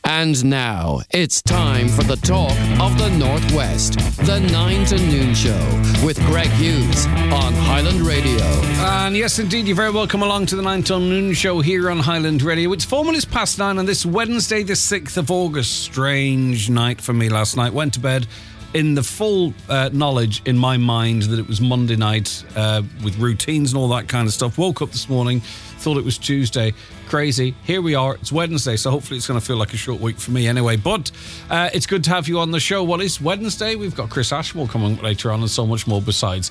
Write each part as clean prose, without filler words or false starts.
And now, it's time for the talk of the Northwest, the 9 to noon show with Greg Hughes on Highland Radio. And yes, indeed, you're very welcome along to the 9 till noon show here on Highland Radio. It's 4 minutes past 9 on this Wednesday, the 6th of August. Strange night for me last night. Went to bed in the full knowledge in my mind that it was Monday night with routines and all that kind of stuff. Woke up this morning, thought it was Tuesday. Crazy. Here we are. It's Wednesday, so hopefully it's going to feel like a short week for me anyway. But it's good to have you on the show. What is Wednesday? We've got Chris Ashmore coming later on and so much more besides.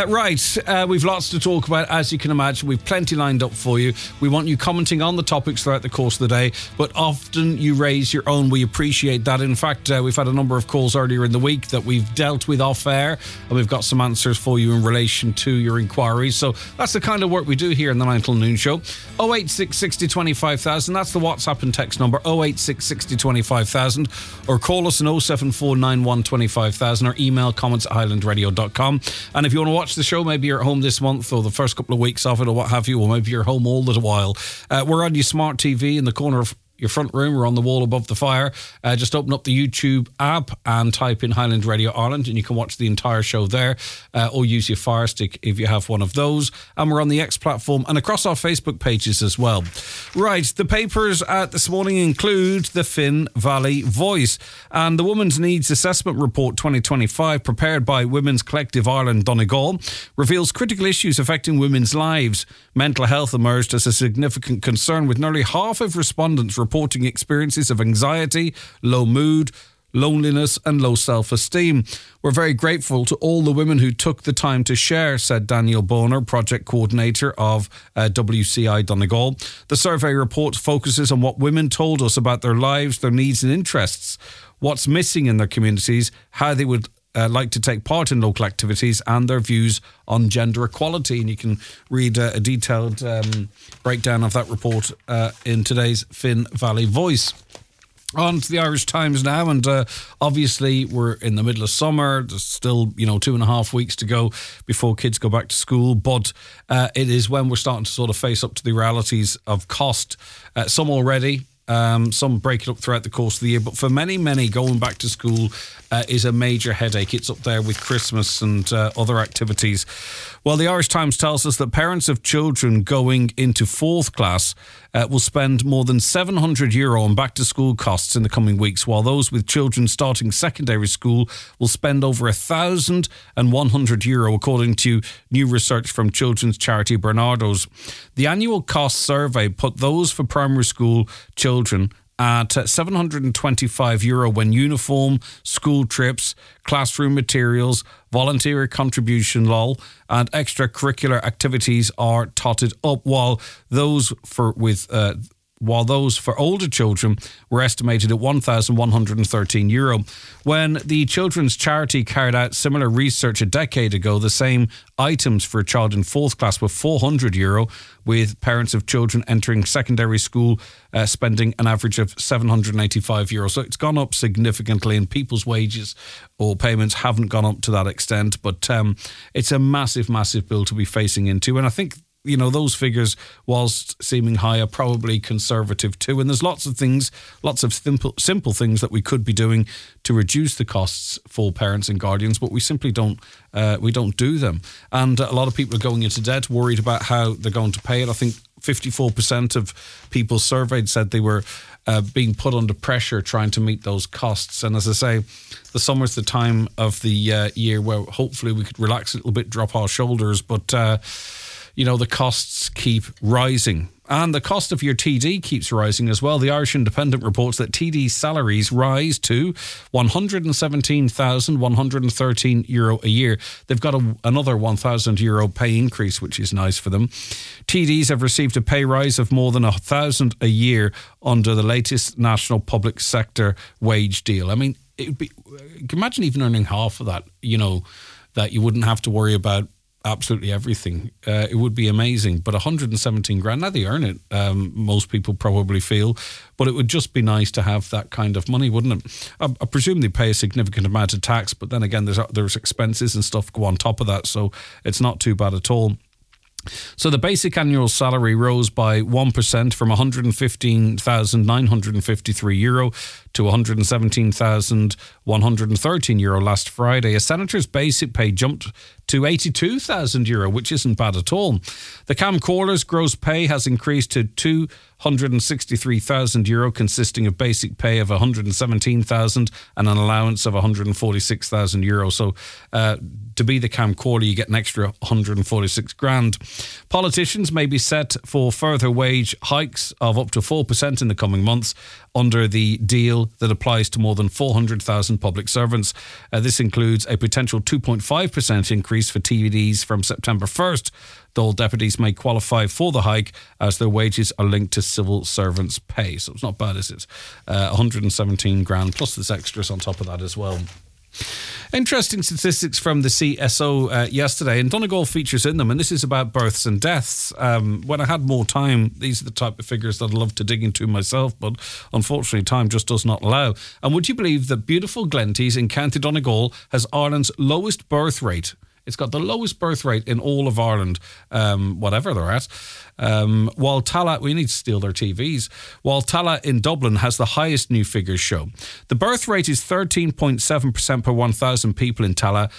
We've lots to talk about, as you can imagine. We've plenty lined up for you. We want you commenting on the topics throughout the course of the day, but often you raise your own. We appreciate that. In fact, we've had a number of calls earlier in the week that we've dealt with off air, and we've got some answers for you in relation to your inquiries. So that's the kind of work we do here in the 9 till noon show. 086 60 25,000. That's the WhatsApp and text number, 086 60 25,000, or call us on 07491 25,000, or email comments@highlandradio.com. And if you want to watch the show, maybe you're at home this month or the first couple of weeks of it or what have you, or maybe you're home all the while, we're on your smart TV in the corner of your front room or on the wall above the fire. Just open up the YouTube app and type in Highland Radio Ireland, and you can watch the entire show there, or use your Fire Stick if you have one of those. And we're on the X platform and across our Facebook pages as well. Right, the papers this morning include the Finn Valley Voice and the Women's Needs Assessment Report 2025, prepared by Women's Collective Ireland Donegal, reveals critical issues affecting women's lives. Mental health emerged as a significant concern, with nearly half of respondents reporting experiences of anxiety, low mood, loneliness and low self-esteem. We're very grateful to all the women who took the time to share, said Daniel Boner, project coordinator of WCI Donegal. The survey report focuses on what women told us about their lives, their needs and interests, what's missing in their communities, how they would like to take part in local activities, and their views on gender equality. And you can read a detailed breakdown of that report in today's Finn Valley Voice. On to the Irish Times now, and obviously we're in the middle of summer. There's still, 2.5 weeks to go before kids go back to school, but it is when we're starting to sort of face up to the realities of cost. Some already, some break it up throughout the course of the year, but for many, going back to school is a major headache. It's up there with Christmas and other activities. Well, the Irish Times tells us that parents of children going into fourth class will spend more than €700 on back-to-school costs in the coming weeks, while those with children starting secondary school will spend over €1,100, according to new research from children's charity Bernardo's. The annual cost survey put those for primary school children at €725 when uniform, school trips, classroom materials, volunteer contribution and extracurricular activities are totted up, while those for older children were estimated at €1,113. When the Children's Charity carried out similar research a decade ago, the same items for a child in fourth class were €400, with parents of children entering secondary school spending an average of €785. So it's gone up significantly, and people's wages or payments haven't gone up to that extent. But it's a massive bill to be facing into. And I think, those figures, whilst seeming high, are probably conservative too. And there's lots of simple things that we could be doing to reduce the costs for parents and guardians, but we simply don't do them. And a lot of people are going into debt, worried about how they're going to pay it. I think 54% of people surveyed said they were being put under pressure trying to meet those costs. And as I say, the summer's the time of the year where hopefully we could relax a little bit, drop our shoulders, but the costs keep rising. And the cost of your TD keeps rising as well. The Irish Independent reports that TD salaries rise to €117,113 a year. They've got another €1,000 pay increase, which is nice for them. TDs have received a pay rise of more than $1,000 a year under the latest national public sector wage deal. I mean, imagine even earning half of that, that you wouldn't have to worry about absolutely everything. It would be amazing. But 117 grand, now they earn it, most people probably feel, but it would just be nice to have that kind of money, wouldn't it? I presume they pay a significant amount of tax, but then again, there's expenses and stuff go on top of that, so it's not too bad at all. So the basic annual salary rose by 1% from €115,953 to €117,113 last Friday. A senator's basic pay jumped to €82,000, which isn't bad at all. The Cam Corler's gross pay has increased to €263,000, consisting of basic pay of €117,000 and an allowance of €146,000. So to be the Cam Corler, you get an extra $146,000. Politicians may be set for further wage hikes of up to 4% in the coming months under the deal that applies to more than 400,000 public servants. This includes a potential 2.5% increase for TDs from September 1st. All deputies may qualify for the hike as their wages are linked to civil servants' pay. So it's not bad, is it? $117,000 plus there's extras on top of that as well. Interesting statistics from the CSO yesterday, and Donegal features in them, and this is about births and deaths. When I had more time, these are the type of figures that I'd love to dig into myself, but unfortunately time just does not allow. And would you believe that beautiful Glenties in County Donegal has Ireland's lowest birth rate? It's got the lowest birth rate in all of Ireland, whatever they're at. While Tallaght, we need to steal their TVs. While Tallaght in Dublin has the highest, new figures show. The birth rate is 13.7% per 1,000 people in Tallaght,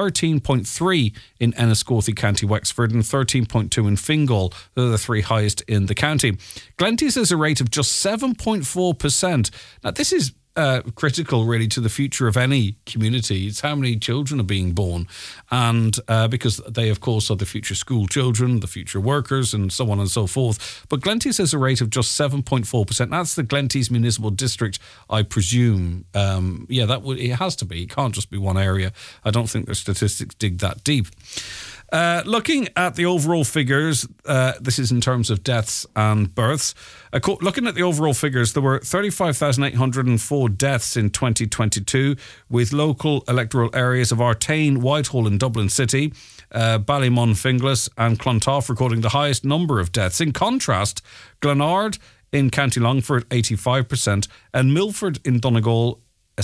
13.3 in Enniscorthy, County Wexford, and 13.2 in Fingal. They're the three highest in the county. Glenties has a rate of just 7.4%. Now, this is critical really to the future of any community. It's how many children are being born, and because they of course are the future school children, the future workers, and so on and so forth. But Glenties has a rate of just 7.4%. That's the Glenties Municipal District, I presume. It has to be. It can't just be one area. I don't think the statistics dig that deep. Looking at the overall figures, this is in terms of deaths and births. Looking at the overall figures, there were 35,804 deaths in 2022, with local electoral areas of Artane, Whitehall and Dublin City, Ballymon, Finglas and Clontarf recording the highest number of deaths. In contrast, Glenard in County Longford, 85%, and Milford in Donegal,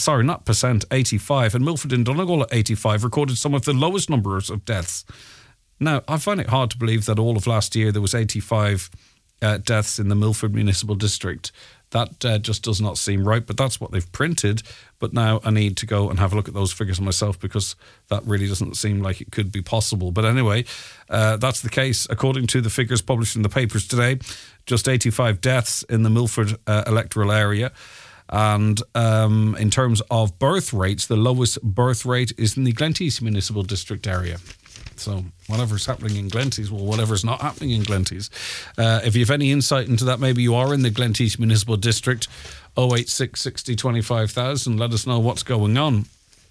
85, and Milford in Donegal at 85 recorded some of the lowest numbers of deaths. Now, I find it hard to believe that all of last year there was 85 deaths in the Milford Municipal District. That just does not seem right, but that's what they've printed. But now I need to go and have a look at those figures myself, because that really doesn't seem like it could be possible. But anyway, that's the case. According to the figures published in the papers today, just 85 deaths in the Milford electoral area. And in terms of birth rates, the lowest birth rate is in the Glenties Municipal District area. So whatever's happening in Glenties, well, whatever's not happening in Glenties. If you have any insight into that, maybe you are in the Glenties Municipal District, 086 60 25,000, let us know what's going on.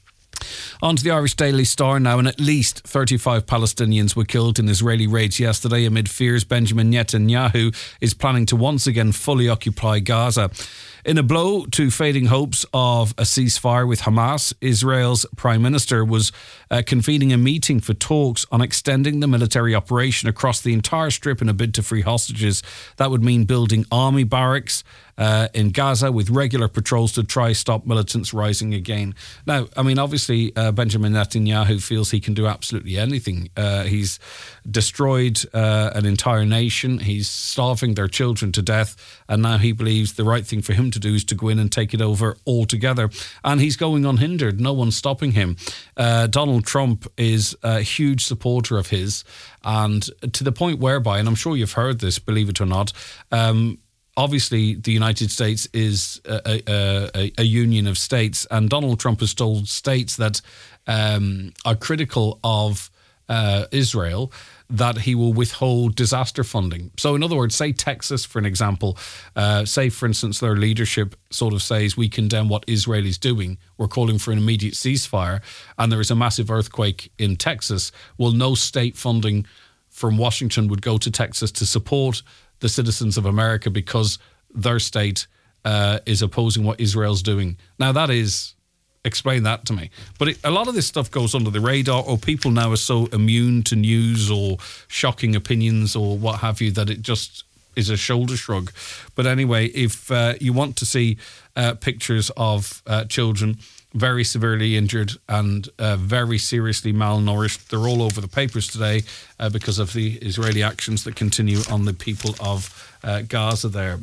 On to the Irish Daily Star now, and at least 35 Palestinians were killed in Israeli raids yesterday amid fears Benjamin Netanyahu is planning to once again fully occupy Gaza. In a blow to fading hopes of a ceasefire with Hamas, Israel's Prime Minister was convening a meeting for talks on extending the military operation across the entire strip in a bid to free hostages. That would mean building army barracks in Gaza with regular patrols to try stop militants rising again. Now, I mean, obviously, Benjamin Netanyahu feels he can do absolutely anything. He's destroyed an entire nation. He's starving their children to death. And now he believes the right thing for him to do is to go in and take it over altogether. And he's going unhindered. No one's stopping him. Donald Trump is a huge supporter of his. And to the point whereby, and I'm sure you've heard this, believe it or not, obviously, the United States is a union of states, and Donald Trump has told states that are critical of Israel that he will withhold disaster funding. So, in other words, say Texas, for an example, say, for instance, their leadership sort of says, we condemn what Israel is doing, we're calling for an immediate ceasefire, and there is a massive earthquake in Texas. Well, no state funding from Washington would go to Texas to support the citizens of America because their state is opposing what Israel's doing. Now, that is, explain that to me. But a lot of this stuff goes under the radar, or people now are so immune to news or shocking opinions or what have you that it just is a shoulder shrug. But anyway, if you want to see pictures of children very severely injured and very seriously malnourished, they're all over the papers today because of the Israeli actions that continue on the people of Gaza there.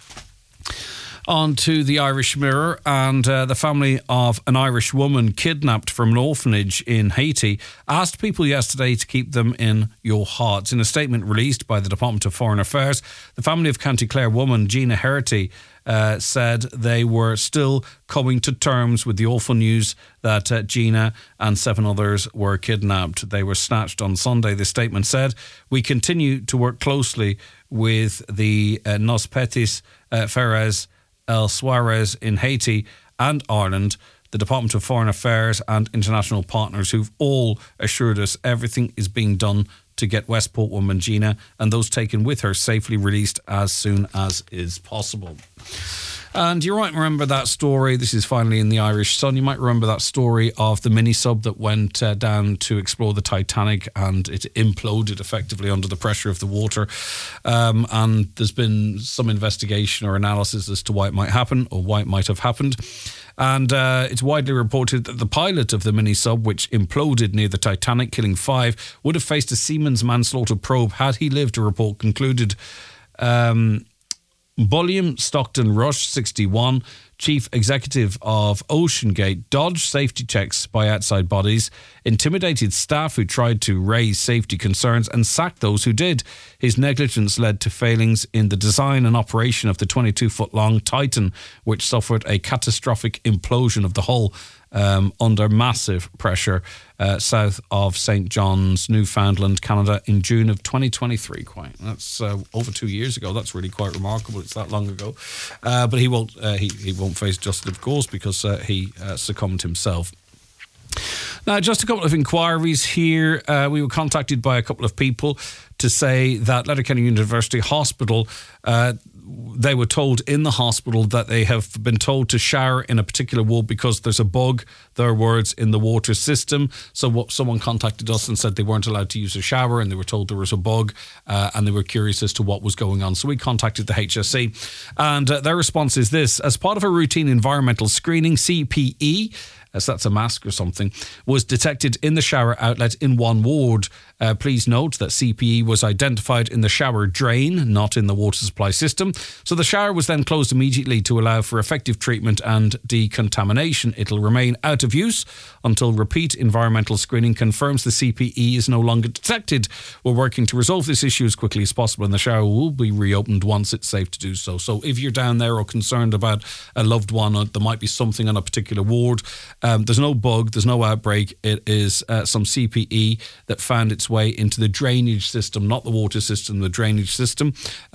On to the Irish Mirror, and the family of an Irish woman kidnapped from an orphanage in Haiti asked people yesterday to keep them in your hearts. In a statement released by the Department of Foreign Affairs, the family of County Clare woman Gina Herity said they were still coming to terms with the awful news that Gina and 7 others were kidnapped. They were snatched on Sunday. The statement said, "We continue to work closely with the Nos Petits Frères El Suarez in Haiti and Ireland, the Department of Foreign Affairs and international partners who've all assured us everything is being done to get Westport woman Gina and those taken with her safely released as soon as is possible." And you might remember that story. This is finally in the Irish Sun. You might remember that story of the mini-sub that went down to explore the Titanic, and it imploded effectively under the pressure of the water. And there's been some investigation or analysis as to why it might happen or why it might have happened. And it's widely reported that the pilot of the mini-sub, which imploded near the Titanic, killing 5, would have faced a seaman's manslaughter probe had he lived, a report concluded. Bulliam Stockton Rush, 61, chief executive of OceanGate, dodged safety checks by outside bodies, intimidated staff who tried to raise safety concerns, and sacked those who did. His negligence led to failings in the design and operation of the 22-foot-long Titan, which suffered a catastrophic implosion of the hull under massive pressure south of St. John's, Newfoundland, Canada in June of 2023. That's over 2 years ago. That's really quite remarkable. It's that long ago. But he won't face justice, of course, because he succumbed himself. Now, just a couple of inquiries here. We were contacted by a couple of people to say that Letterkenny University Hospital, they were told in the hospital that they have been told to shower in a particular ward because there's a bug, their words, in the water system. So someone contacted us and said they weren't allowed to use a shower and they were told there was a bug and they were curious as to what was going on. So we contacted the HSE and their response is this: as part of a routine environmental screening, CPE, as that's a mask or something, was detected in the shower outlet in one ward. Please note that CPE was identified in the shower drain, not in the water supply system. So the shower was then closed immediately to allow for effective treatment and decontamination. It'll remain out of use until repeat environmental screening confirms the CPE is no longer detected. We're working to resolve this issue as quickly as possible, and the shower will be reopened once it's safe to do so. So if you're down there or concerned about a loved one, or there might be something on a particular ward, there's no bug, there's no outbreak. It is some CPE that found its way into the drainage system, not the water system, the drainage system.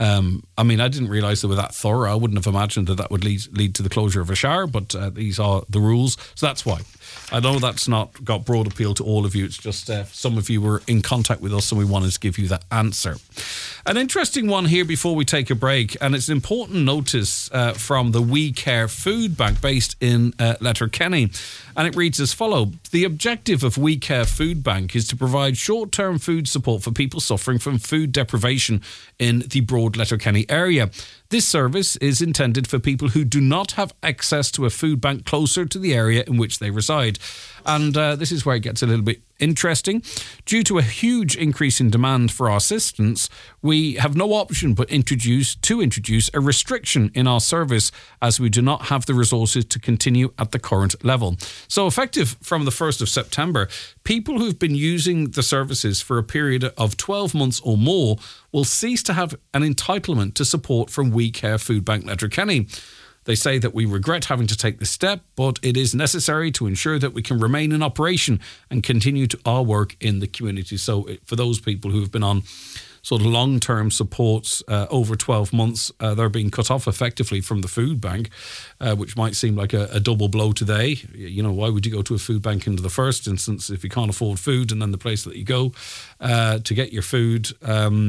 I mean, I didn't realise they were that thorough. I wouldn't have imagined that would lead to the closure of a shower, but these are the rules. So that's why. I know that's not got broad appeal to all of you. It's just some of you were in contact with us and we wanted to give you that answer. An interesting one here before we take a break, and it's an important notice from the We Care Food Bank based in Letterkenny. And it reads as follows: the objective of We Care Food Bank is to provide short-term food support for people suffering from food deprivation in the broad Letterkenny area. This service is intended for people who do not have access to a food bank closer to the area in which they reside. And this is where it gets a little bit interesting. Due to a huge increase in demand for our assistance, we have no option but to introduce a restriction in our service, as we do not have the resources to continue at the current level. So effective from the 1st of September, people who've been using the services for a period of 12 months or more will cease to have an entitlement to support from We Care Food Bank Letterkenny. They say that we regret having to take this step, but it is necessary to ensure that we can remain in operation and continue to our work in the community. So for those people who have been on sort of long-term supports over 12 months, they're being cut off effectively from the food bank, which might seem like a double blow today. You know, why would you go to a food bank in the first instance if you can't afford food, and then the place that you go to get your food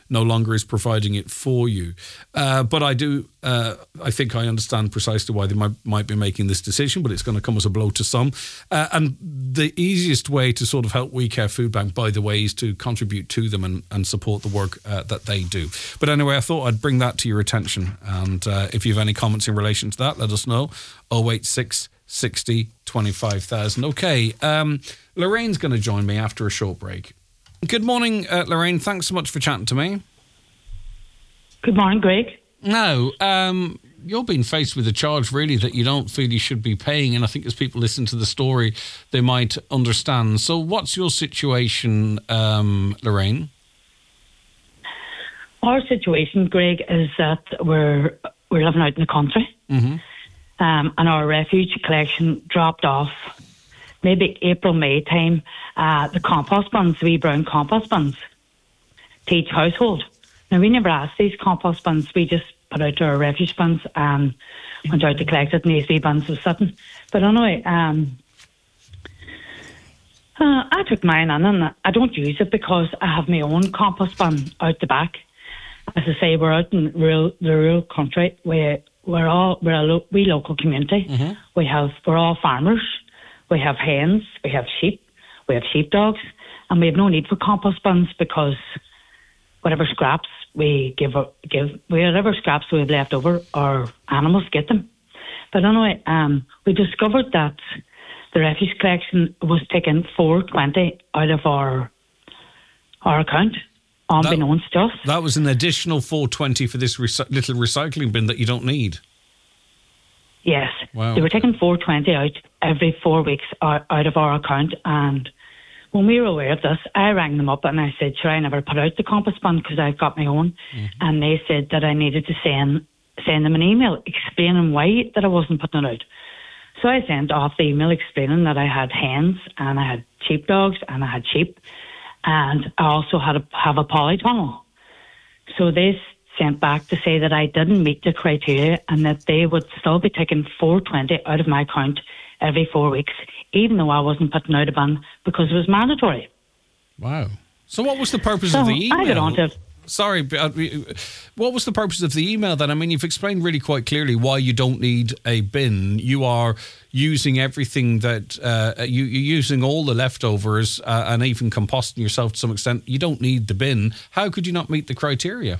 no longer is providing it for you. But I think I understand precisely why they might be making this decision, but it's going to come as a blow to some. And the easiest way to sort of help We Care Food Bank, by the way, is to contribute to them and support the work that they do. But anyway, I thought I'd bring that to your attention. And if you have any comments in relation to that, let us know. 086 60 25,000. Okay, Lorraine's going to join me after a short break. Good morning, Lorraine. Thanks so much for chatting to me. Good morning, Greg. Now, you're being faced with a charge, really, that you don't feel you should be paying, and I think as people listen to the story, they might understand. So what's your situation, Lorraine? Our situation, Greg, is that we're living out in the country. Mm-hmm. And our refuge collection dropped off maybe April, May time. The compost bins, the wee brown compost bins, to each household. Now, we never asked these compost bins. We just put out our refuge bins and went out to collect it, and these wee bins was sitting. But anyway, I took mine in, and I don't use it because I have my own compost bin out the back. As I say, we're out in the rural country where we're a wee local community. Mm-hmm. We're all farmers. We have hens, we have sheep, we have sheepdogs, and we have no need for compost bins because whatever scraps we give whatever scraps we have left over, our animals get them. But anyway, we discovered that the refuge collection was taking $4.20 out of our account, unbeknownst to us. That was an additional $4.20 for this little recycling bin that you don't need. Yes. Wow. They were taking $4.20 out every 4 weeks out of our account, and when we were aware of this, I rang them up and I said, sure, I never put out the compost bin because I've got my own. Mm-hmm. And they said that I needed to send them an email explaining why that I wasn't putting it out. So I sent off the email explaining that I had hens and I had sheepdogs and I had sheep, and I also have a polytunnel. So they sent back to say that I didn't meet the criteria and that they would still be taking $4.20 out of my account every 4 weeks, even though I wasn't putting out a bin because it was mandatory. Wow. So what was the purpose of the email? I got on to... Sorry, what was the purpose of the email then? I mean, you've explained really quite clearly why you don't need a bin. You are using everything that, you're using all the leftovers and even composting yourself to some extent. You don't need the bin. How could you not meet the criteria?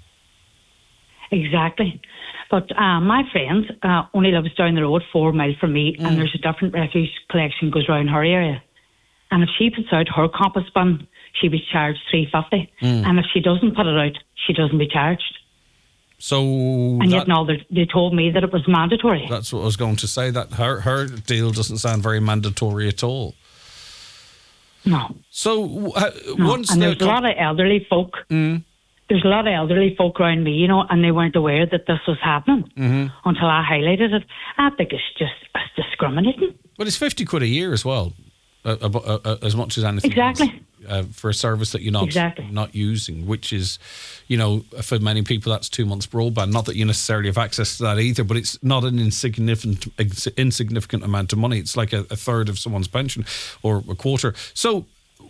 Exactly. But my friend only lives down the road 4 miles from me, and there's a different refuge collection goes around her area. And if she puts out her compost bin, she was charged $3.50. And if she doesn't put it out, she doesn't be charged. So, and yet now they told me that it was mandatory. That's what I was going to say. That her deal doesn't sound very mandatory at all. No. So once and there's a lot of elderly folk. There's a lot of elderly folk around me, you know, and they weren't aware that this was happening until I highlighted it. I think it's discriminating. But it's £50 a year as well, as much as anything. Exactly. For a service that you're not using, which is, you know, for many people that's 2 months broadband. Not that you necessarily have access to that either, but it's not an insignificant amount of money. It's like a third of someone's pension or a quarter. So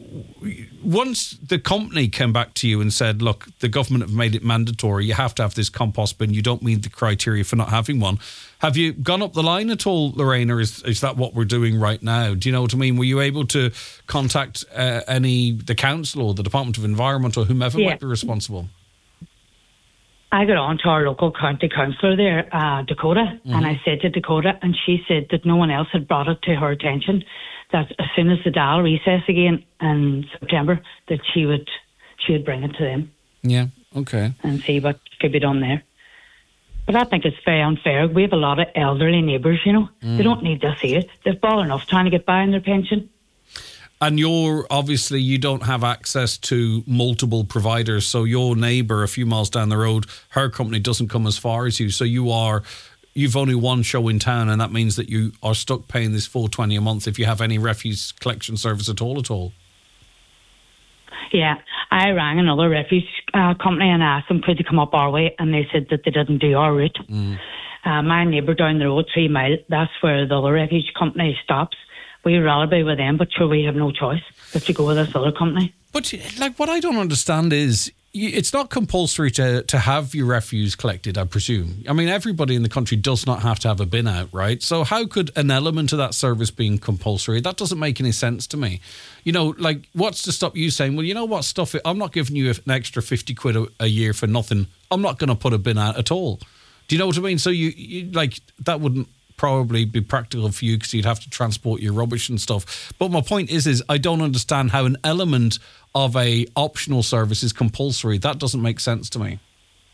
once the company came back to you and said, look, the government have made it mandatory, you have to have this compost bin, you don't meet the criteria for not having one, have you gone up the line at all, Lorraine, or is that what we're doing right now? Do you know what I mean? Were you able to contact the council or the Department of Environment or whomever might be responsible? I got on to our local county councillor there, Dakota, and I said to Dakota, and she said that no one else had brought it to her attention, that as soon as the Dáil recess again in September, that she would bring it to them. Yeah, okay. And see what could be done there. But I think it's very unfair. We have a lot of elderly neighbours, you know. They don't need this here. They've ball enough trying to get by on their pension. And you don't have access to multiple providers. So your neighbour a few miles down the road, her company doesn't come as far as you. So you've only one show in town, and that means that you are stuck paying this $4.20 a month if you have any refuse collection service at all. Yeah, I rang another refuse company and asked them could they come up our way, and they said that they didn't do our route. My neighbour down the road 3 miles, that's where the other refuge company stops. We'd rather be with them, but sure, we have no choice. We have to go with this other company. But like, what I don't understand is it's not compulsory to have your refuse collected, I presume. I mean, everybody in the country does not have to have a bin out, right? So how could an element of that service being compulsory? That doesn't make any sense to me. You know, like, what's to stop you saying, well, you know what, stuff it, I'm not giving you an extra 50 quid a year for nothing. I'm not going to put a bin out at all. Do you know what I mean? So you like, that wouldn't probably be practical for you because you'd have to transport your rubbish and stuff. But my point is I don't understand how an element of a optional service is compulsory. That doesn't make sense to me.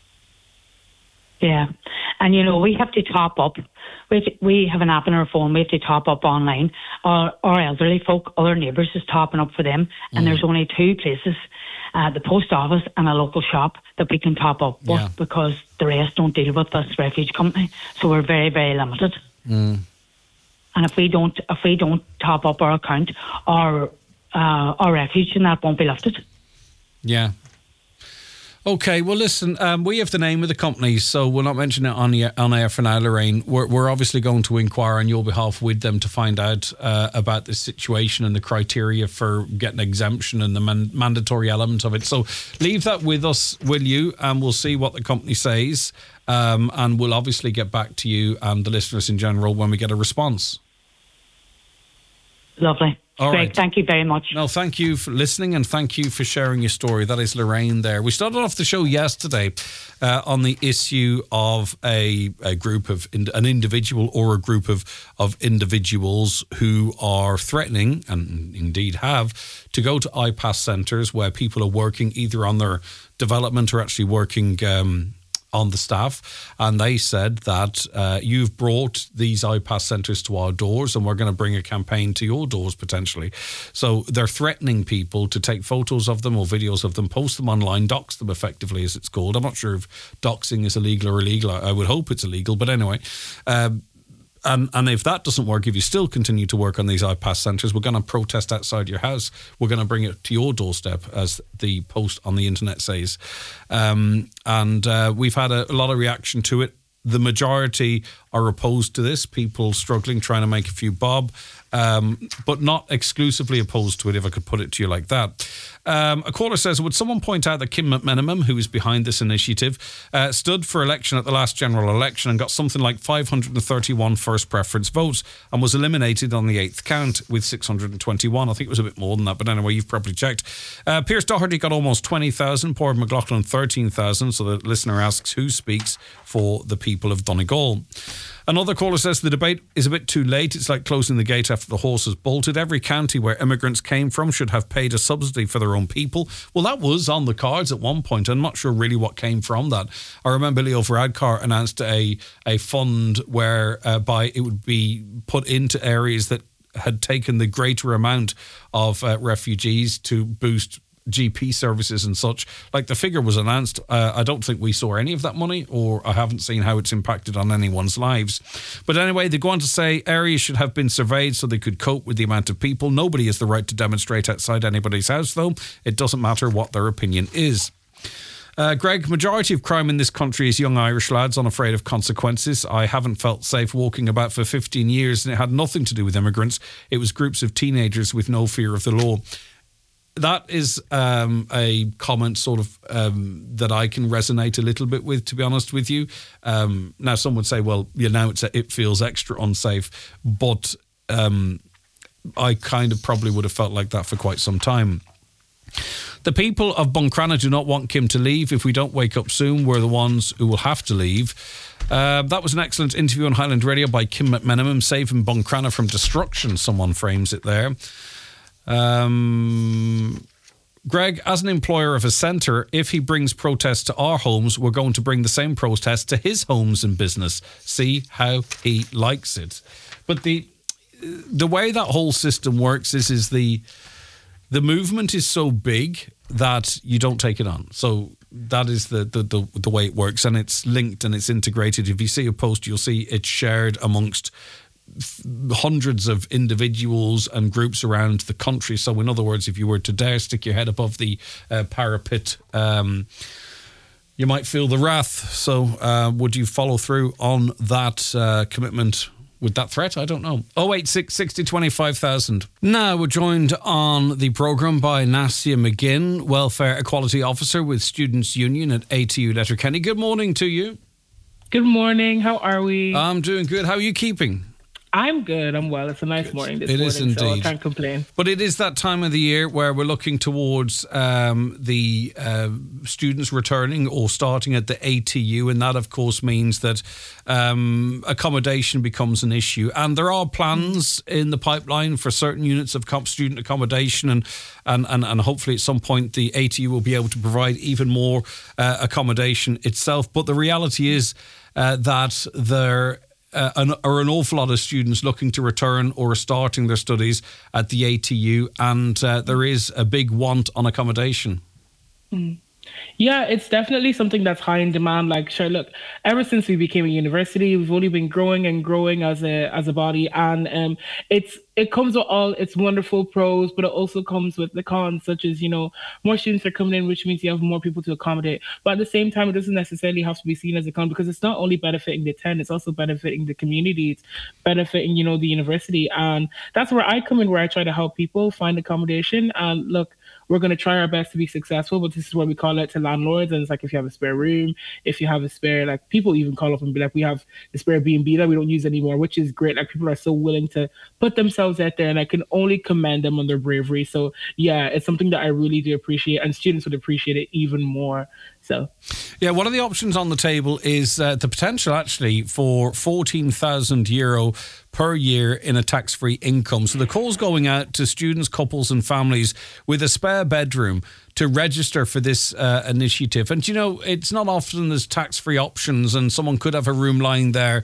Yeah. And, you know, we have to top up. We have an app on our phone. We have to top up online. Our elderly folk, other neighbours is topping up for them. And there's only 2 places, the post office and a local shop, that we can top up with, because the rest don't deal with this refuge company. So we're very, very limited. And if we don't top up our account, our refuge and that won't be lifted. Yeah. Okay, well, listen, we have the name of the company, so we'll not mention it on air for now, Lorraine. We're obviously going to inquire on your behalf with them to find out about the situation and the criteria for getting exemption and the mandatory element of it. So leave that with us, will you? And we'll see what the company says. And we'll obviously get back to you and the listeners in general when we get a response. Lovely. All Greg, right. thank you very much. No, thank you for listening and thank you for sharing your story. That is Lorraine there. We started off the show yesterday on the issue of a group of an individual or a group of individuals who are threatening, and indeed have, to go to iPass centres where people are working either on their development or actually working on the staff, and they said that you've brought these iPass centres to our doors and we're going to bring a campaign to your doors potentially. So they're threatening people to take photos of them or videos of them, post them online, dox them effectively, as it's called. I'm not sure if doxing is illegal or illegal. I would hope it's illegal, but anyway. And if that doesn't work, if you still continue to work on these iPass centres, we're going to protest outside your house. We're going to bring it to your doorstep, as the post on the internet says. And we've had a lot of reaction to it. The majority are opposed to this, people struggling, trying to make a few bob, but not exclusively opposed to it, if I could put it to you like that. A caller says, would someone point out that Kim McMenamum, who is behind this initiative, stood for election at the last general election and got something like 531 first preference votes and was eliminated on the 8th count with 621. I think it was a bit more than that, but anyway, you've probably checked. Pierce Doherty got almost 20,000, Padraig McLaughlin 13,000, so the listener asks who speaks for the people of Donegal. Another caller says the debate is a bit too late. It's like closing the gate after the horse has bolted. Every county where immigrants came from should have paid a subsidy for their own people. Well, that was on the cards at one point. I'm not sure really what came from that. I remember Leo Varadkar announced a fund whereby it would be put into areas that had taken the greater amount of refugees to boost GP services and such. Like, the figure was announced. I don't think we saw any of that money, or I haven't seen how it's impacted on anyone's lives. But anyway, they go on to say areas should have been surveyed so they could cope with the amount of people. Nobody has the right to demonstrate outside anybody's house, though. It doesn't matter what their opinion is. Greg, majority of crime in this country is young Irish lads unafraid of consequences. I haven't felt safe walking about for 15 years, and it had nothing to do with immigrants. It was groups of teenagers with no fear of the law. That is a comment sort of that I can resonate a little bit with, to be honest with you. Now, some would say, well, now it feels extra unsafe, but I kind of probably would have felt like that for quite some time. The people of Buncrana do not want Kim to leave. If we don't wake up soon, we're the ones who will have to leave. That was an excellent interview on Highland Radio by Kim McMenamum, saving Buncrana from destruction, someone frames it there. Greg, as an employer of a centre, if he brings protests to our homes, we're going to bring the same protests to his homes and business. See how he likes it. But the way that whole system works is the movement is so big that you don't take it on. So that is the way it works, and it's linked and it's integrated. If you see a post, you'll see it's shared amongst hundreds of individuals and groups around the country. So in other words, if you were to dare stick your head above the parapet, you might feel the wrath. So would you follow through on that commitment with that threat? I don't know. 086 60 25,000. Now we're joined on the programme by Nasia McGinn, Welfare Equality Officer with Students' Union at ATU Letterkenny. Good morning to you. Good morning. How are we? I'm doing good. How are you keeping? I'm good. I'm well. It's a nice morning this morning. It is indeed. So I can't complain. But it is that time of the year where we're looking towards the students returning or starting at the ATU, and that, of course, means that accommodation becomes an issue. And there are plans in the pipeline for certain units of student accommodation, and hopefully at some point the ATU will be able to provide even more accommodation itself. But the reality is that there are an awful lot of students looking to return or are starting their studies at the ATU, and there is a big want on accommodation. Yeah, it's definitely something that's high in demand. Like, sure, look, ever since we became a university, we've only been growing and growing as a body, and it comes with all its wonderful pros, but it also comes with the cons, such as, more students are coming in, which means you have more people to accommodate. But at the same time, it doesn't necessarily have to be seen as a con, because it's not only benefiting the 10, it's also benefiting the community, it's benefiting, the university. And that's where I come in, where I try to help people find accommodation. And look, we're going to try our best to be successful, but this is where we call it to landlords. And it's like, if you have a spare room, if you have a spare, like, people even call up and be like, we have the spare B&B that we don't use anymore, which is great. Like, people are so willing to put themselves out there, and I can only commend them on their bravery. So yeah, it's something that I really do appreciate, and students would appreciate it even more. So, yeah, one of the options on the table is the potential actually for €14,000 per year in a tax-free income. So the call's going out to students, couples and families with a spare bedroom to register for this initiative. And, it's not often there's tax-free options, and someone could have a room lying there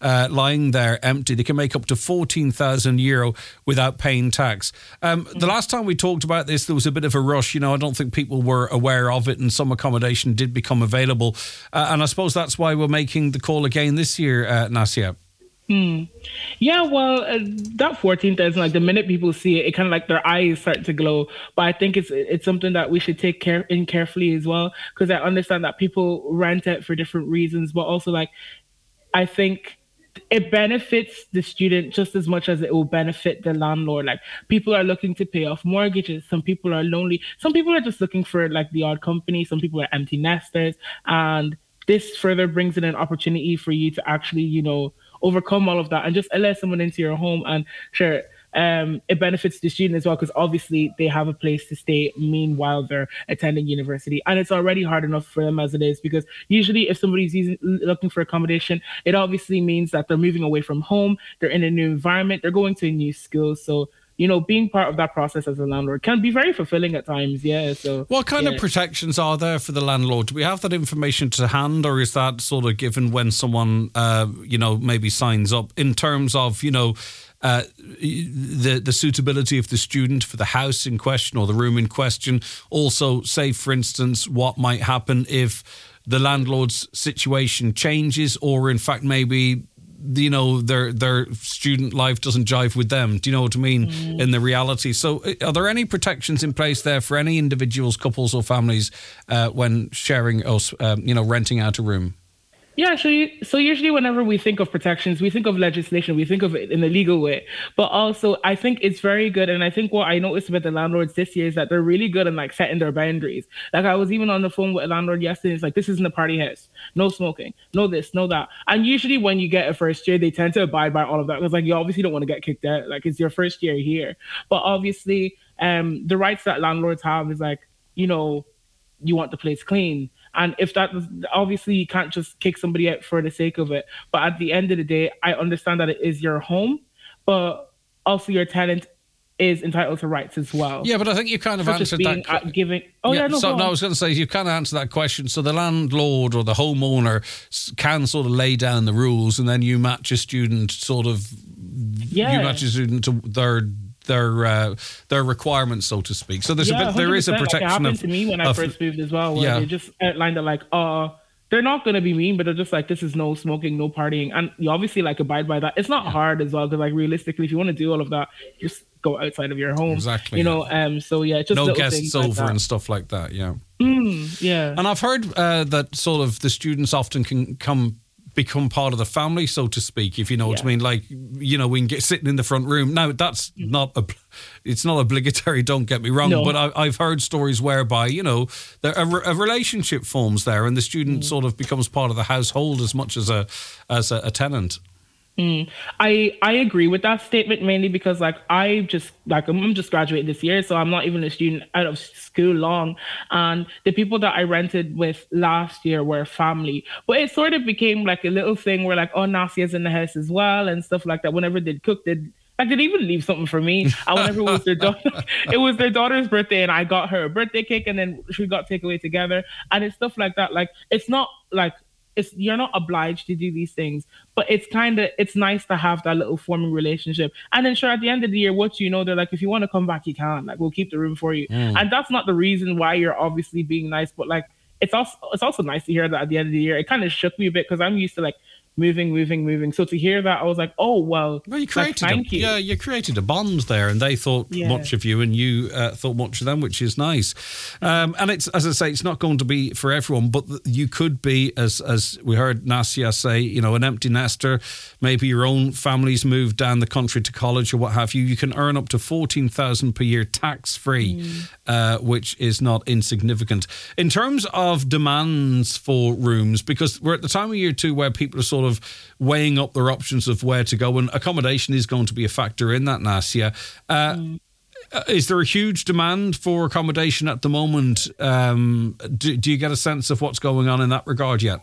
empty. They can make up to €14,000 without paying tax. The last time we talked about this, there was a bit of a rush. I don't think people were aware of it, and some accommodation did become available. And I suppose that's why we're making the call again this year, Nasia. Yeah, well, that 14,000, like, the minute people see it, it kind of like their eyes start to glow. But I think it's something that we should take care in carefully as well, because I understand that people rent it for different reasons, but also, like, I think it benefits the student just as much as it will benefit the landlord. Like, people are looking to pay off mortgages. Some people are lonely. Some people are just looking for, like, the odd company. Some people are empty nesters. And this further brings in an opportunity for you to actually, overcome all of that and just allow someone into your home. And sure, it benefits the student as well, because obviously they have a place to stay meanwhile they're attending university. And it's already hard enough for them as it is, because usually if somebody's looking for accommodation, it obviously means that they're moving away from home, they're in a new environment, they're going to a new school. So, being part of that process as a landlord can be very fulfilling at times. Yeah. So, what kind of protections are there for the landlord? Do we have that information to hand, or is that sort of given when someone, maybe signs up, in terms of, the suitability of the student for the house in question or the room in question? Also, say, for instance, what might happen if the landlord's situation changes, or in fact, maybe their student life doesn't jive with them. Do you know what I mean? In the reality. So are there any protections in place there for any individuals, couples or families when sharing or, renting out a room? Yeah, so usually whenever we think of protections, we think of legislation, we think of it in a legal way. But also, I think it's very good. And I think what I noticed about the landlords this year is that they're really good in, like, setting their boundaries. Like, I was even on the phone with a landlord yesterday. It's like, this isn't a party house. No smoking. No this, no that. And usually when you get a first year, they tend to abide by all of that. Because, like, you obviously don't want to get kicked out. Like, it's your first year here. But obviously, the rights that landlords have is, like, you want the place clean. And if that, obviously you can't just kick somebody out for the sake of it. But at the end of the day, I understand that it is your home, but also your tenant is entitled to rights as well. Yeah, but I think you kind of answered that. I was going to say, you kind of answered that question. So the landlord or the homeowner can sort of lay down the rules, and then you match a student you match a student to their requirements, so to speak. So there is a protection. It happened to me when I first moved as well, where they just outlined that, like, they're not going to be mean, but they're just like, this is no smoking, no partying. And you obviously, like, abide by that. It's not hard as well, because, like, realistically, if you want to do all of that, just go outside of your home. Exactly. So yeah, just no guests over and stuff like that. Yeah. Yeah. And I've heard that sort of the students often can come become part of the family, so to speak, if you know what I mean. Like, you know, we can get sitting in the front room. Now, that's it's not obligatory, don't get me wrong, but I've heard stories whereby, you know, a relationship forms there and the student sort of becomes part of the household as much as a tenant. I agree with that statement, mainly because I'm just graduating this year, so I'm not even a student out of school long, and the people that I rented with last year were family, but it sort of became like a little thing where like, oh, Nasia's in the house as well and stuff like that. Whenever they'd cook, they'd even leave something for me. And whenever it was their daughter's birthday, and I got her a birthday cake, and then we got takeaway together, and it's stuff like that. Like, it's not like you're not obliged to do these things, but it's nice to have that little forming relationship. And then sure, at the end of the year, what you know, they're like, if you want to come back, you can. Like, we'll keep the room for you. And that's not the reason why you're obviously being nice, but like, it's also nice to hear that at the end of the year. It kind of shook me a bit because I'm used to like moving. So to hear that, I was like, oh, well, you created thank you. Yeah, you created a bond there, and they thought much of you, and you thought much of them, which is nice. And it's, as I say, it's not going to be for everyone, but you could be, as we heard Nasia say, you know, an empty nester. Maybe your own family's moved down the country to college or what have you. You can earn up to $14,000 per year tax-free, which is not insignificant. In terms of demands for rooms, because we're at the time of year too where people are sort of weighing up their options of where to go, and accommodation is going to be a factor in that, Nasia. Is there a huge demand for accommodation at the moment? Do you get a sense of what's going on in that regard yet?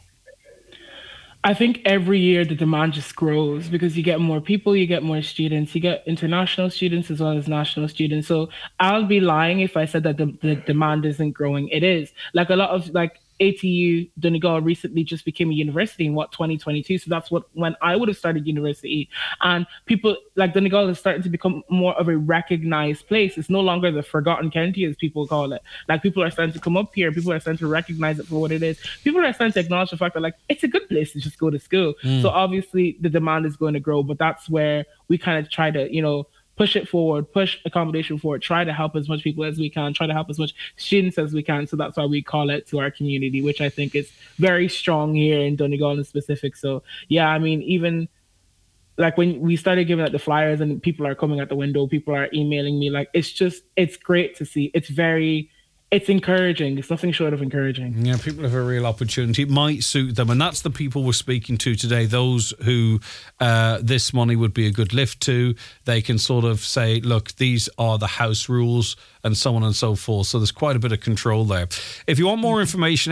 I think every year the demand just grows because you get more people, you get more students, you get international students as well as national students. So I'll be lying if I said that the demand isn't growing. It is. Like, a lot of like ATU Donegal recently just became a university in 2022. So that's when I would have started university, and people like Donegal is starting to become more of a recognized place. It's no longer the forgotten county, as people call it. Like, people are starting to come up here. People are starting to recognize it for what it is. People are starting to acknowledge the fact that like, it's a good place to just go to school. So obviously the demand is going to grow, but that's where we kind of try to, you know, push it forward, push accommodation forward, try to help as much people as we can, try to help as much students as we can. So that's why we call it to our community, which I think is very strong here in Donegal in specific. So yeah, I mean, even like when we started giving out the flyers and people are coming at the window, people are emailing me, like, it's great to see. It's encouraging. It's nothing short of encouraging. Yeah, people have a real opportunity. It might suit them. And that's the people we're speaking to today, those who this money would be a good lift to. They can sort of say, look, these are the house rules and so on and so forth. So there's quite a bit of control there. If you want more information,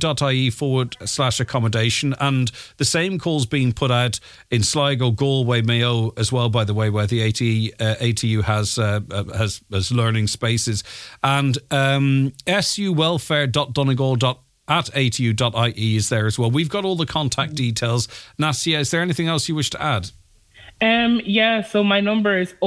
atu.ie/accommodation. And the same call's being put out in Sligo, Galway, Mayo as well, by the way, where the ATU has learning spaces. And suwelfare.donegal.atu.ie is there as well. We've got all the contact details. Nasia, is there anything else you wish to add? Yeah, so my number is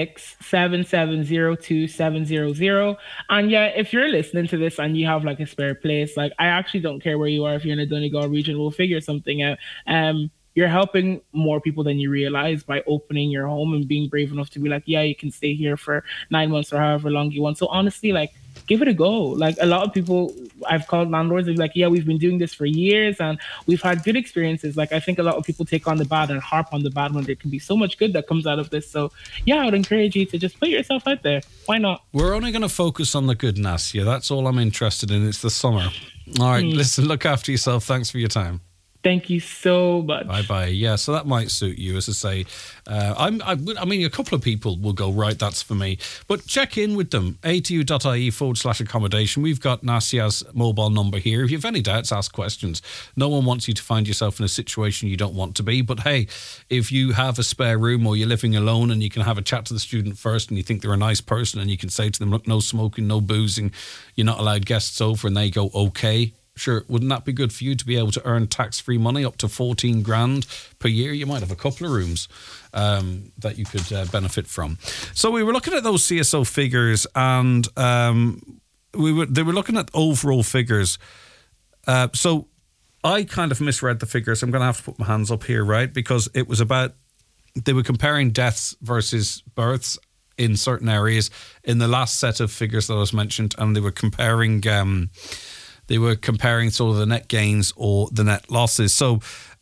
086-7702-700. And yeah, if you're listening to this and you have like a spare place, like, I actually don't care where you are. If you're in the Donegal region, we'll figure something out. You're helping more people than you realize by opening your home and being brave enough to be like, yeah, you can stay here for 9 months or however long you want. So honestly, like, give it a go. Like, a lot of people I've called landlords, they're like, yeah, we've been doing this for years and we've had good experiences. Like, I think a lot of people take on the bad and harp on the bad when there can be so much good that comes out of this. So yeah, I would encourage you to just put yourself out there. Why not? We're only going to focus on the good, Nasia. That's all I'm interested in. It's the summer. All right, listen, look after yourself. Thanks for your time. Thank you so much. Bye-bye. Yeah, so that might suit you, as I say. I mean, a couple of people will go, right, that's for me. But check in with them, atu.ie/accommodation. We've got Nasia's mobile number here. If you have any doubts, ask questions. No one wants you to find yourself in a situation you don't want to be. But hey, if you have a spare room or you're living alone and you can have a chat to the student first and you think they're a nice person and you can say to them, look, no smoking, no boozing, you're not allowed guests over, and they go, okay. Sure, wouldn't that be good for you to be able to earn tax-free money up to 14 grand per year? You might have a couple of rooms that you could benefit from. So we were looking at those CSO figures, and they were looking at overall figures. So I kind of misread the figures. I'm going to have to put my hands up here, right? Because it was about, they were comparing deaths versus births in certain areas in the last set of figures that I was mentioned, and they were comparing sort of the net gains or the net losses. So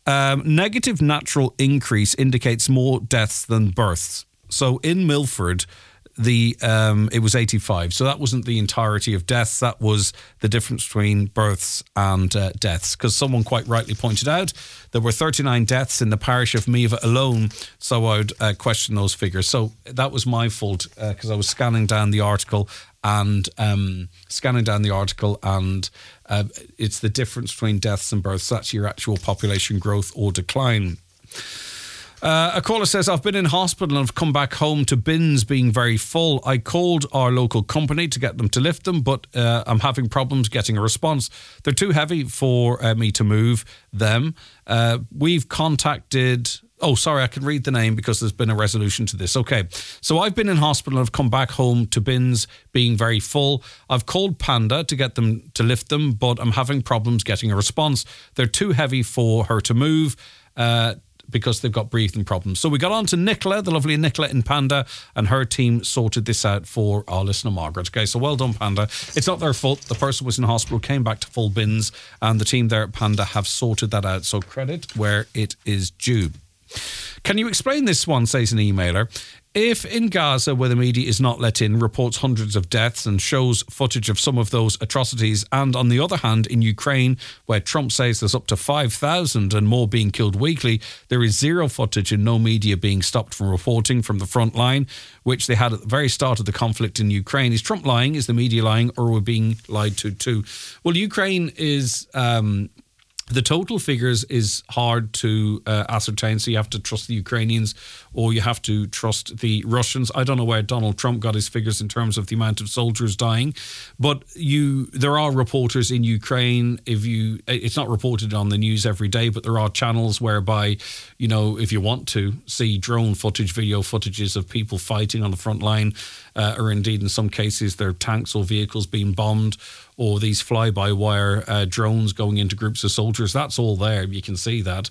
Negative natural increase indicates more deaths than births. So in Milford, it was 85. So that wasn't the entirety of deaths. That was the difference between births and deaths. Because someone quite rightly pointed out there were 39 deaths in the parish of Meath alone. So I would question those figures. So that was my fault because I was scanning down the article and it's the difference between deaths and births. That's your actual population growth or decline. A caller says, I've been in hospital and I've come back home to bins being very full. I called our local company to get them to lift them, but I'm having problems getting a response. They're too heavy for me to move them. We've contacted... Oh, sorry, I can read the name because there's been a resolution to this. Okay, so I've been in hospital and I've come back home to bins being very full. I've called Panda to get them to lift them, but I'm having problems getting a response. They're too heavy for her to move because they've got breathing problems. So we got on to Nicola, the lovely Nicola in Panda, and her team sorted this out for our listener, Margaret. Okay, so well done, Panda. It's not their fault. The person was in hospital, came back to full bins, and the team there at Panda have sorted that out. So credit where it is due. Can you explain this one, says an emailer? If in Gaza, where the media is not let in, reports hundreds of deaths and shows footage of some of those atrocities, and on the other hand, in Ukraine, where Trump says there's up to 5,000 and more being killed weekly, there is zero footage and no media being stopped from reporting from the front line, which they had at the very start of the conflict in Ukraine. Is Trump lying? Is the media lying? Or are we being lied to too? Well, Ukraine is... the total figures is hard to ascertain, so you have to trust the Ukrainians or you have to trust the Russians. I don't know where Donald Trump got his figures in terms of the amount of soldiers dying, but there are reporters in Ukraine. It's not reported on the news every day, but there are channels whereby, if you want to see drone footage, video footages of people fighting on the front line, or indeed in some cases their tanks or vehicles being bombed, or these fly-by-wire drones going into groups of soldiers. That's all there. You can see that.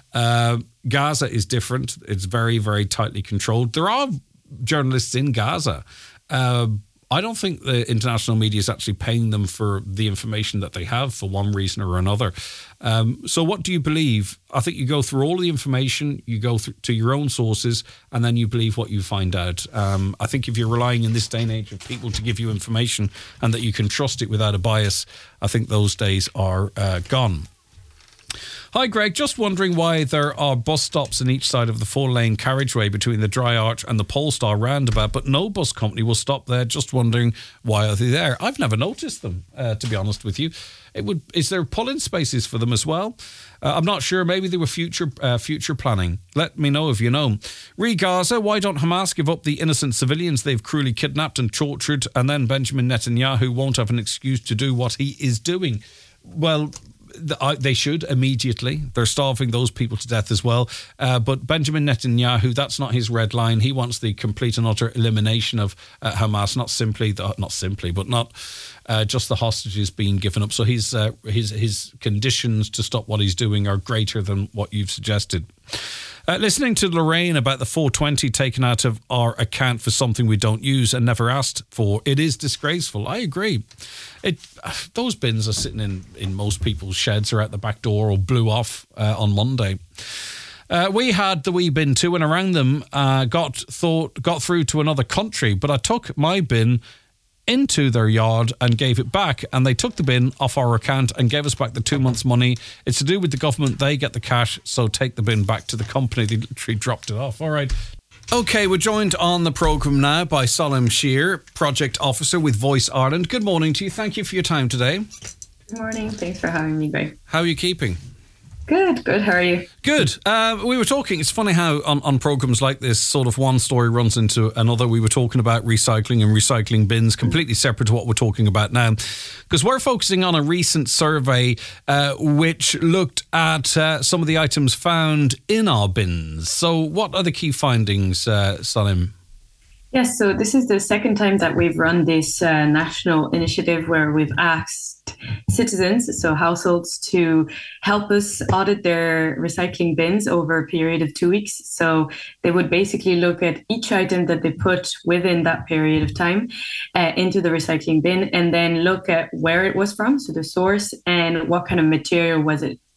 Gaza is different. It's very, very tightly controlled. There are journalists in Gaza. I don't think the international media is actually paying them for the information that they have for one reason or another. So what do you believe? I think you go through all the information, you go to your own sources, and then you believe what you find out. I think if you're relying in this day and age of people to give you information and that you can trust it without a bias, I think those days are gone. Hi, Greg. Just wondering why there are bus stops on each side of the 4-lane carriageway between the Dry Arch and the Polestar roundabout, but no bus company will stop there. Just wondering why are they there? I've never noticed them, to be honest with you. Is there pull-in spaces for them as well? I'm not sure. Maybe they were future planning. Let me know if you know. Gaza, why don't Hamas give up the innocent civilians they've cruelly kidnapped and tortured, and then Benjamin Netanyahu won't have an excuse to do what he is doing? Well, they should immediately. They're starving those people to death as well. But Benjamin Netanyahu, that's not his red line. He wants the complete and utter elimination of Hamas, not just the hostages being given up. So his conditions to stop what he's doing are greater than what you've suggested. Listening to Lorraine about the 420 taken out of our account for something we don't use and never asked for, it is disgraceful. I agree. Those bins are sitting in most people's sheds or out the back door or blew off on Monday. We had the wee bin too, and around them got through to another country, but I took my bin into their yard and gave it back, and they took the bin off our account and gave us back the 2 months' money. It's to do with the government. They get the cash, so take the bin back to the company. They literally dropped it off. All right. Okay, we're joined on the programme now by Salim Shear, Project Officer with Voice Ireland. Good morning to you. Thank you for your time today. Good morning. Thanks for having me, Greg. How are you keeping? Good. How are you? Good. We were talking, it's funny how on programmes like this, sort of one story runs into another. We were talking about recycling and recycling bins, completely separate to what we're talking about now, because we're focusing on a recent survey which looked at some of the items found in our bins. So what are the key findings, Salim? Yes, so this is the second time that we've run this national initiative where we've asked citizens, so households, to help us audit their recycling bins over a period of 2 weeks. So they would basically look at each item that they put within that period of time into the recycling bin, and then look at where it was from, so the source, and what kind of material was it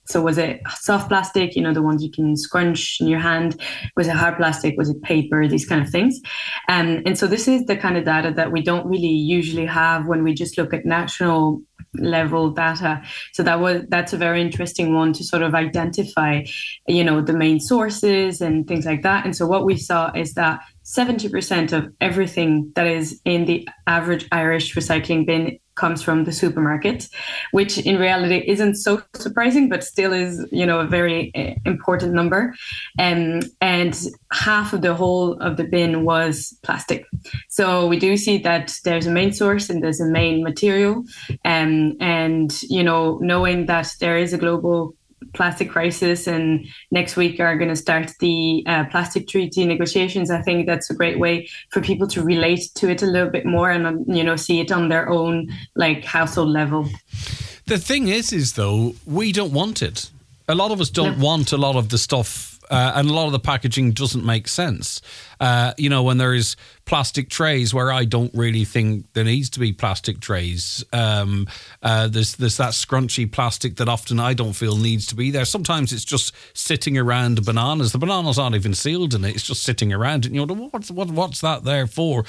So was it soft plastic, the ones you can scrunch in your hand? Was it hard plastic? Was it paper? These kind of things. And so this is the kind of data that we don't really usually have when we just look at national level data. So that's a very interesting one to sort of identify, the main sources and things like that. And so what we saw is that 70% of everything that is in the average Irish recycling bin comes from the supermarket, which in reality isn't so surprising, but still is, a very important number. And half of the whole of the bin was plastic. So we do see that there's a main source and there's a main material. And knowing that there is a global plastic crisis and next week are going to start the plastic treaty negotiations, I think that's a great way for people to relate to it a little bit more and see it on their own household level. The thing is though, we don't want it. A lot of us don't want a lot of the stuff, and a lot of the packaging doesn't make sense. When there is plastic trays where I don't really think there needs to be plastic trays. There's that scrunchy plastic that often I don't feel needs to be there. Sometimes it's just sitting around bananas. The bananas aren't even sealed in it. It's just sitting around. And what's that there for?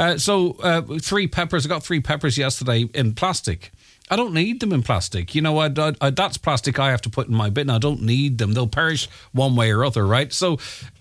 3 peppers. I got 3 peppers yesterday in plastic. I don't need them in plastic. That's plastic I have to put in my bin. I don't need them. They'll perish one way or other, right? So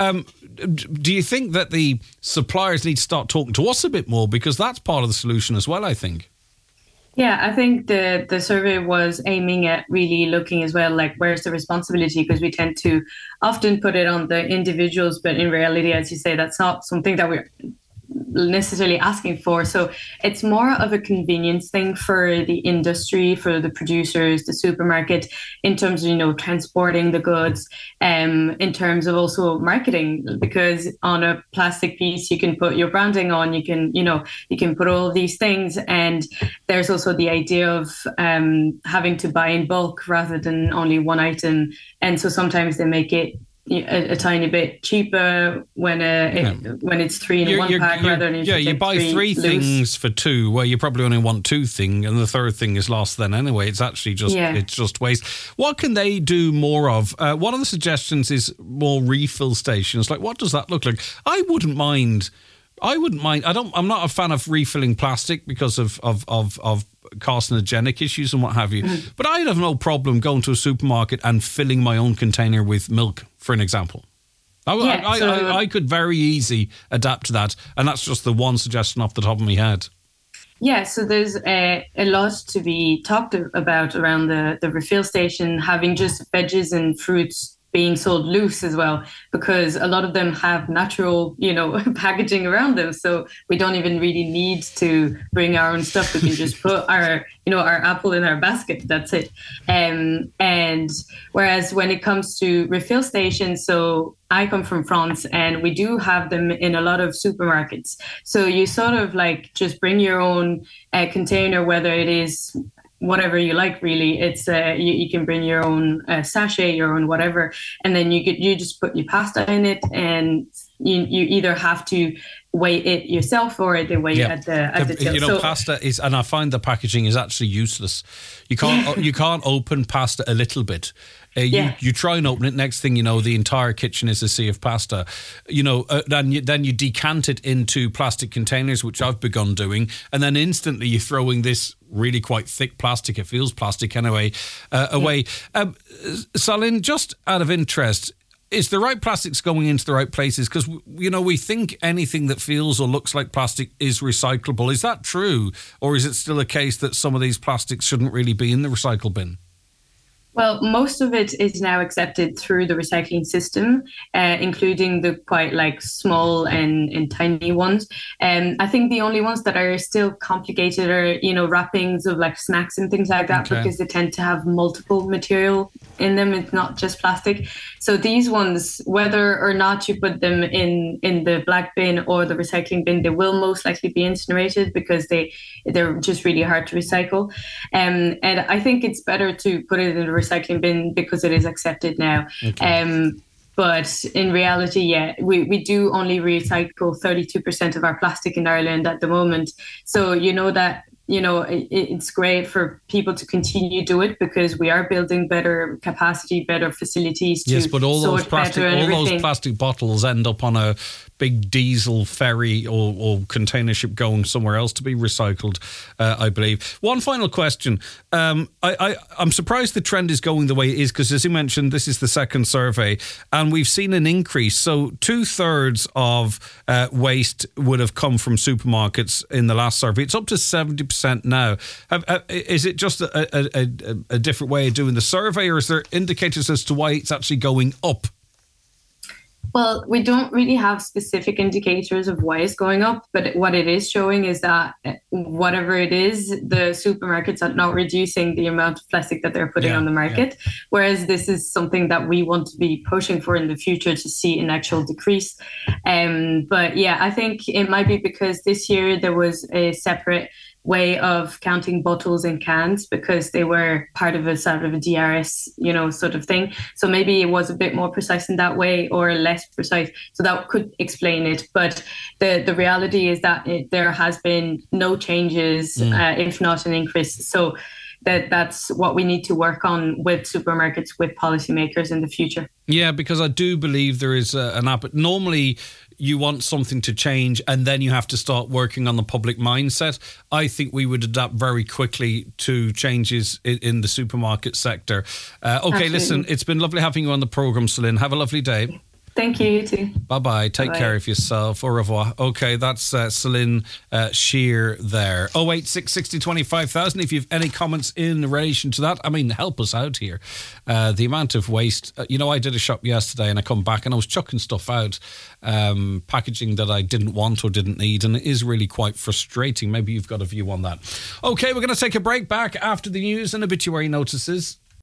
do you think that the suppliers need to start talking to us a bit more? Because that's part of the solution as well, I think. Yeah, I think the survey was aiming at really looking as well, where's the responsibility? Because we tend to often put it on the individuals, but in reality, as you say, that's not something that we're necessarily asking for. So it's more of a convenience thing for the industry, for the producers, the supermarket, in terms of transporting the goods, in terms of also marketing, because on a plastic piece you can put your branding on, you can put all these things, and there's also the idea of having to buy in bulk rather than only one item, and so sometimes they make it a tiny bit cheaper when it's 3 in one pack rather than you buy 3 things for 2 where you probably only want 2 things and the third thing is lost then anyway. It's actually just waste. What can they do more of? One of the suggestions is more refill stations. What does that look like? I wouldn't mind. I'm not a fan of refilling plastic because of carcinogenic issues and what have you. But I'd have no problem going to a supermarket and filling my own container with milk, for an example. I could very easily adapt to that. And that's just the one suggestion off the top of my head. Yeah, so there's a lot to be talked about around the refill station, having just veggies and fruits being sold loose as well, because a lot of them have natural, packaging around them. So we don't even really need to bring our own stuff. We can just put our apple in our basket. That's it. And whereas when it comes to refill stations, so I come from France and we do have them in a lot of supermarkets. So you sort of just bring your own container, whether it is whatever you like, really. It's you can bring your own sachet, your own whatever, and then you just put your pasta in it, and you either have to weigh it yourself or they weigh it at the till. Pasta is, and I find the packaging is actually useless. You can't open pasta a little bit. You try and open it. Next thing you know, the entire kitchen is a sea of pasta. Then you decant it into plastic containers, which I've begun doing, and then instantly you're throwing this really quite thick plastic. It feels plastic anyway. Away. Salin, just out of interest, is the right plastics going into the right places? Because we think anything that feels or looks like plastic is recyclable. Is that true, or is it still a case that some of these plastics shouldn't really be in the recycle bin? Well, most of it is now accepted through the recycling system, including the quite small and tiny ones. I think the only ones that are still complicated are, wrappings of snacks and things like that, because they tend to have multiple material in them. It's not just plastic. So these ones, whether or not you put them in the black bin or the recycling bin, they will most likely be incinerated because they're just really hard to recycle. And I think it's better to put it in the recycling bin because it is accepted now. Okay. But in reality, we do only recycle 32% of our plastic in Ireland at the moment. So that it's great for people to continue do it because we are building better capacity, better facilities. Yes, but all those plastic bottles end up on a big diesel ferry or container ship going somewhere else to be recycled, I believe. One final question. I'm surprised the trend is going the way it is because, as you mentioned, this is the second survey and we've seen an increase. So 2/3 of waste would have come from supermarkets in the last survey. It's up to 70% now. Is it just a different way of doing the survey, or is there indicators as to why it's actually going up? Well, we don't really have specific indicators of why it's going up, but what it is showing is that whatever it is, the supermarkets are not reducing the amount of plastic that they're putting on the market, whereas this is something that we want to be pushing for in the future to see an actual decrease. But yeah, I think it might be because this year there was a separate way of counting bottles and cans because they were part of a sort of a DRS, sort of thing. So maybe it was a bit more precise in that way or less precise. So that could explain it. But the reality is that there has been no changes, if not an increase. So that's what we need to work on with supermarkets, with policymakers in the future. Yeah, because I do believe there is an app. Normally, you want something to change and then you have to start working on the public mindset. I think we would adapt very quickly to changes in the supermarket sector. Okay, listen, it's been lovely having you on the programme, Céline. Have a lovely day. Thank you, you too. Bye-bye. Take care of yourself. Au revoir. Okay, that's Céline Shear there. 086 60 25,000. If you have any comments in relation to that, I mean, help us out here. The amount of waste. I did a shop yesterday and I come back and I was chucking stuff out, packaging that I didn't want or didn't need, and it is really quite frustrating. Maybe you've got a view on that. Okay, we're going to take a break. Back after the news and obituary notices.